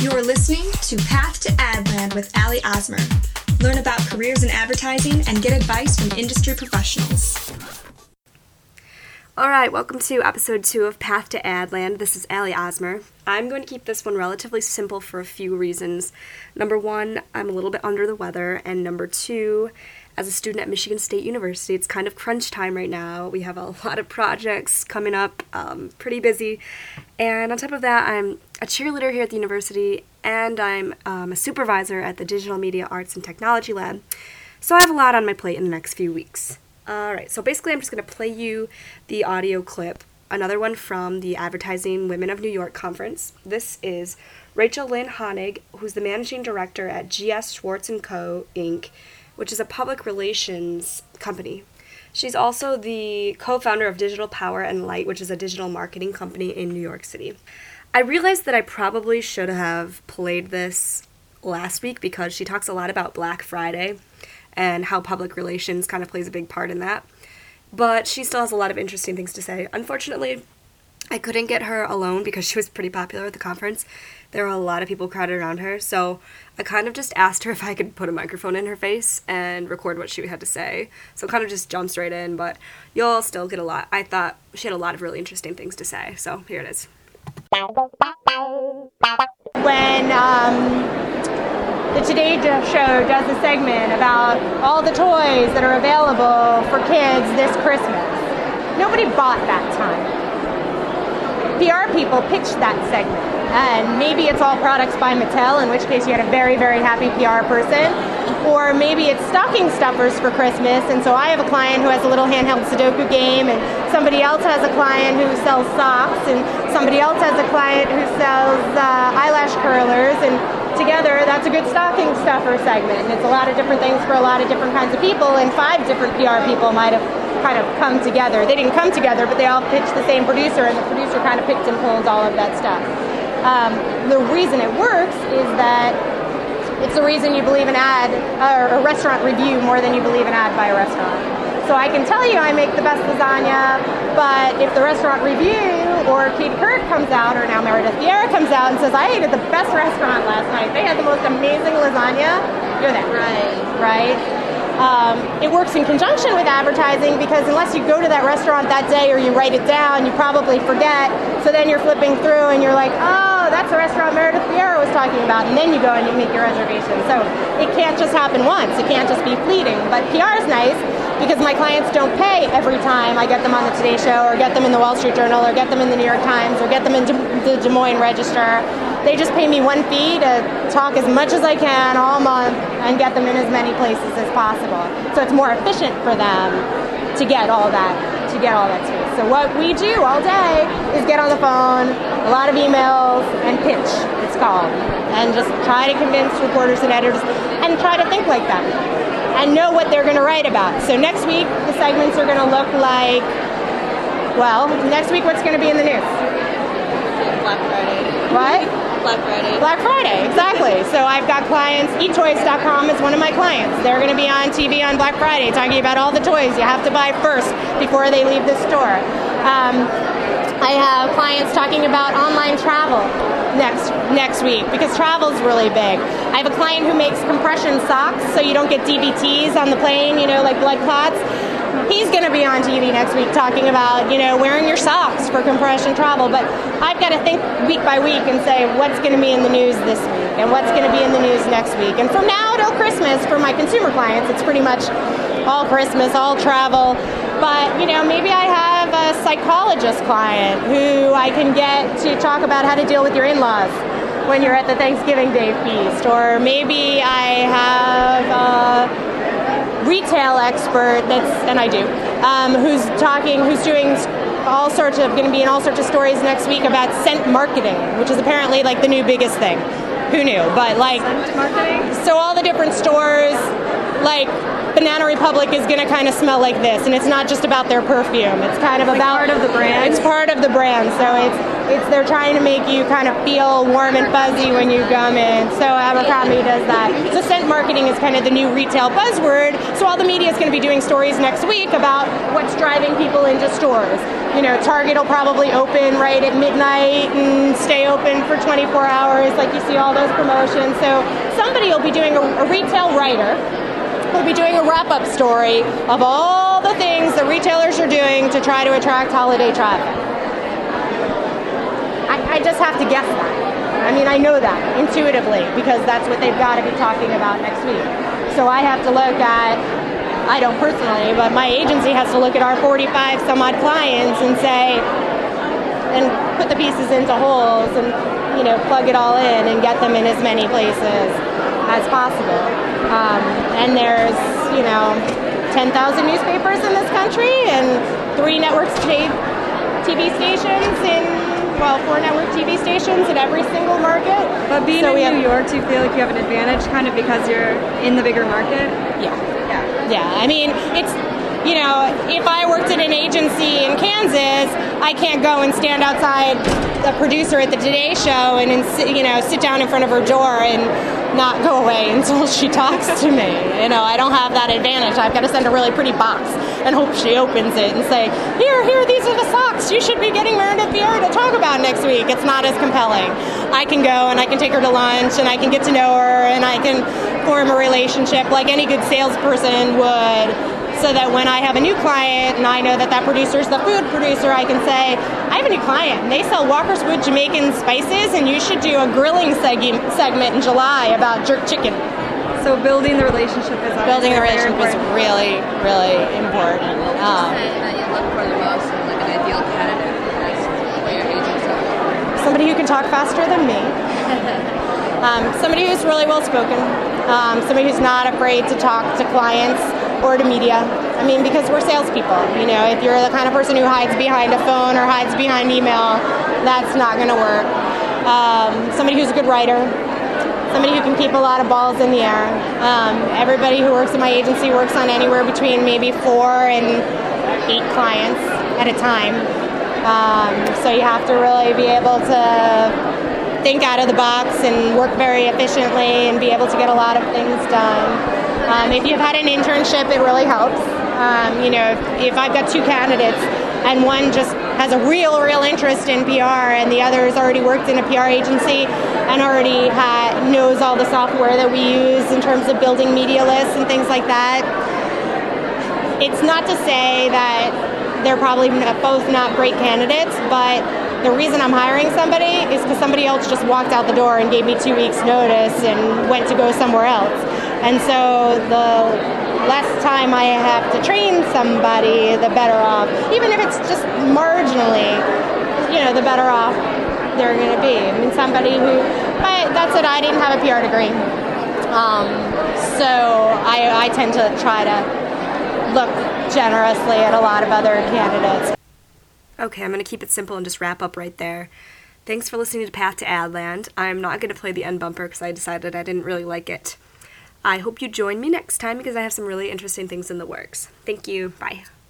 You're listening to Path to Adland with Ali Osmer. Learn about careers in advertising and get advice from industry professionals. Alright, welcome to episode 2 of Path to Adland. This is Ali Osmer. I'm going to keep this one relatively simple for a few reasons. Number 1, I'm a little bit under the weather, and number 2, as a student at Michigan State University, it's kind of crunch time right now. We have a lot of projects coming up, pretty busy, and on top of that, I'm a cheerleader here at the university, and I'm a supervisor at the Digital Media Arts and Technology Lab, so I have a lot on my plate in the next few weeks. Alright, so basically I'm just going to play you the audio clip, another one from the Advertising Women of New York conference. This is Rachel Lynn Honig, who's the managing director at GS Schwartz & Co., Inc., which is a public relations company. She's also the co-founder of Digital Power and Light, which is a digital marketing company in New York City. I realized that I probably should have played this last week because she talks a lot about Black Friday and how public relations kind of plays a big part in that. But she still has a lot of interesting things to say. Unfortunately, I couldn't get her alone because she was pretty popular at the conference. There were a lot of people crowded around her, so I kind of just asked her if I could put a microphone in her face and record what she had to say. So kind of just jumped straight in, but you'll still get a lot. I thought she had a lot of really interesting things to say, so here it is. When the Today Show does a segment about all the toys that are available for kids this Christmas, nobody bought that time. PR people pitched that segment, and maybe it's all products by Mattel, in which case you had a very, very happy PR person, or maybe it's stocking stuffers for Christmas, and so I have a client who has a little handheld Sudoku game, and somebody else has a client who sells socks, and somebody else has a client who sells eyelash curlers, and together that's a good stocking stuffer segment. And it's a lot of different things for a lot of different kinds of people, and 5 different PR people might have kind of come together. They didn't come together, but they all pitched the same producer, and the producer kind of picked and pulled all of that stuff. The reason it works is that it's the reason you believe an ad or a restaurant review more than you believe an ad by a restaurant. So I can tell you I make the best lasagna, but if the restaurant review or Katie Couric comes out, or now Meredith Vieira comes out and says, I ate at the best restaurant last night, they had the most amazing lasagna, you're that. Right? It works in conjunction with advertising because unless you go to that restaurant that day or you write it down, you probably forget. So then you're flipping through and you're like, oh, that's the restaurant Meredith Vieira was talking about. And then you go and you make your reservation. So it can't just happen once. It can't just be fleeting. But PR is nice because my clients don't pay every time I get them on the Today Show or get them in the Wall Street Journal or get them in the New York Times or get them in the Des Moines Register. They just pay me one fee to talk as much as I can all month and get them in as many places as possible. So it's more efficient for them to get all that space. So what we do all day is get on the phone, a lot of emails, and pitch, it's called. And just try to convince reporters and editors and try to think like them and know what they're going to write about. So next week, the segments are going to look like, well, next week what's going to be in the news? Black Friday. What? Black Friday, exactly. So I've got clients, eToys.com is one of my clients. They're going to be on TV on Black Friday talking about all the toys you have to buy first before they leave the store. I have clients talking about online travel next week because travel's really big. I have a client who makes compression socks so you don't get DVTs on the plane, like blood clots. He's going to be on TV next week talking about, wearing your socks for compression travel. But I've got to think week by week and say what's going to be in the news this week and what's going to be in the news next week. And from now till Christmas, for my consumer clients, it's pretty much all Christmas, all travel. But, maybe I have a psychologist client who I can get to talk about how to deal with your in-laws when you're at the Thanksgiving Day feast. Or maybe I have a retail expert who's doing going to be in all sorts of stories next week about scent marketing, which is apparently like the new biggest thing. Who knew? But scent marketing? So all the different stores, like Banana Republic is going to kind of smell like this, and it's not just about their perfume. It's kind of about part of the brand. It's part of the brand. So it's they're trying to make you kind of feel warm and fuzzy when you come in. So Abercrombie does that. So scent marketing is kind of the new retail buzzword. So all the media is going to be doing stories next week about what's driving people into stores. Target will probably open right at midnight and stay open for 24 hours, like you see all those promotions. So somebody will be doing a retail writer will be doing a wrap-up story of all the things that retailers are doing to try to attract holiday traffic. I just have to guess that. I mean, I know that intuitively because that's what they've got to be talking about next week. So I have to look at, I don't personally, but my agency has to look at our 45 some odd clients and say, and put the pieces into holes and, plug it all in and get them in as many places as possible. And there's, 10,000 newspapers in this country and 3 networks TV stations in 4 network TV stations in every single market. But being in New York, do you feel like you have an advantage kind of because you're in the bigger market? Yeah. I mean, it's, if I worked at an agency in Kansas, I can't go and stand outside a producer at the Today Show and sit down in front of her door and not go away until she talks to me. I don't have that advantage. I've got to send a really pretty box and hope she opens it and say, here, these are the socks you should be getting Meredith Vieira to talk about next week. It's not as compelling. I can go and I can take her to lunch and I can get to know her and I can form a relationship like any good salesperson would, so that when I have a new client and I know that producer's the food producer, I can say, I have a new client and they sell Walkerswood Jamaican spices and you should do a grilling segment in July about jerk chicken. So building the relationship is really, really important. That you look for the most in like an ideal candidate for your agency? Somebody who can talk faster than me. Somebody who's really well spoken. Somebody who's not afraid to talk to clients or to media. I mean, because we're salespeople. If you're the kind of person who hides behind a phone or hides behind email, that's not going to work. Somebody who's a good writer. Somebody who can keep a lot of balls in the air. Everybody who works in my agency works on anywhere between maybe 4 and 8 clients at a time. So you have to really be able to think out of the box and work very efficiently and be able to get a lot of things done. If you've had an internship, it really helps. If I've got 2 candidates and one just has a real interest in PR and the other has already worked in a PR agency and already knows all the software that we use in terms of building media lists and things like that, it's not to say that they're probably both not great candidates, but the reason I'm hiring somebody is because somebody else just walked out the door and gave me 2 weeks notice and went to go somewhere else. And so the less time I have to train somebody, the better off. Even if it's just marginally, the better off they're going to be. I mean, somebody who, but that's it, I didn't have a PR degree. So I tend to try to look generously at a lot of other candidates. Okay, I'm going to keep it simple and just wrap up right there. Thanks for listening to Path to Adland. I'm not going to play the end bumper because I decided I didn't really like it. I hope you join me next time because I have some really interesting things in the works. Thank you. Bye.